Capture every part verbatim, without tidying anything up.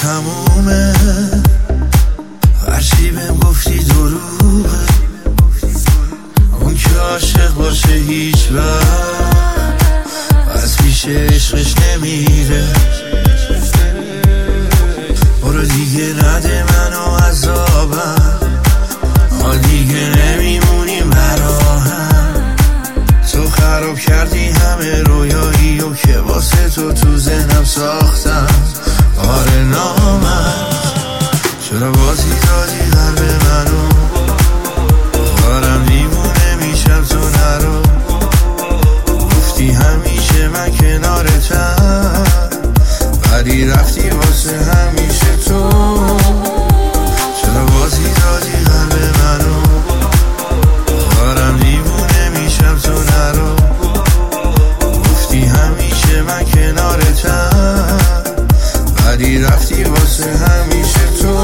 تمومه، هرچی بهم گفتی دروغه. اون که عاشق باشه هیچ وقت از پیش عشقش نمیره. برو دیگه نده منو عذابم، ما دیگه نمیمونیم براهم. تو خراب کردی همه رویایی و که واسه تو تو ذهنم ساختم. آره نامرد، چرا بازی دادی قلب منو؟ دارم دیوونه میشم تو نرو. گفتی همیشه من کنارتم، ولی رفتی واسه همیشه تو. چرا بازی دادی قلب منو؟ دارم دیوونه میشم تو نرو. گفتی همیشه من کنارتم، ولی رفتی واسه همیشه تو.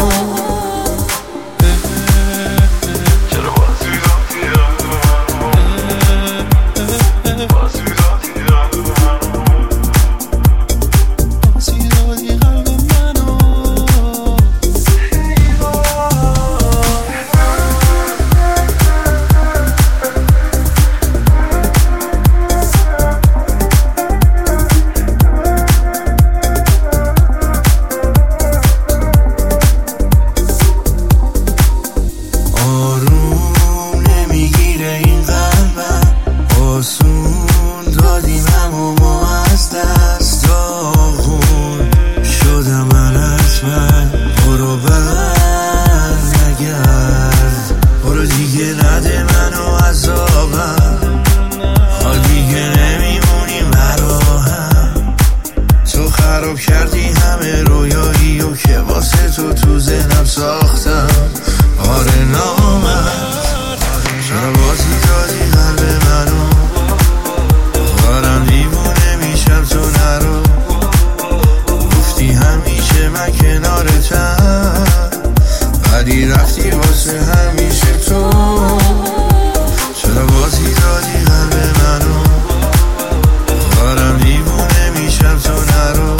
خراب کردی همه رویایی و که واسه تو تو ذهنم ساختم. آره نامرد، چرا بازی دادی قلب منو؟ دارم دیوونه میشم تو نرو. گفتی همیشه من کنارتم، ولی رفتی واسه همیشه تو. چرا بازی دادی قلب منو؟ دارم دیوونه میشم تو نرو.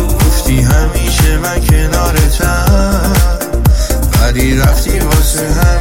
همیشه من کنارتم، ولی رفتی واسه هم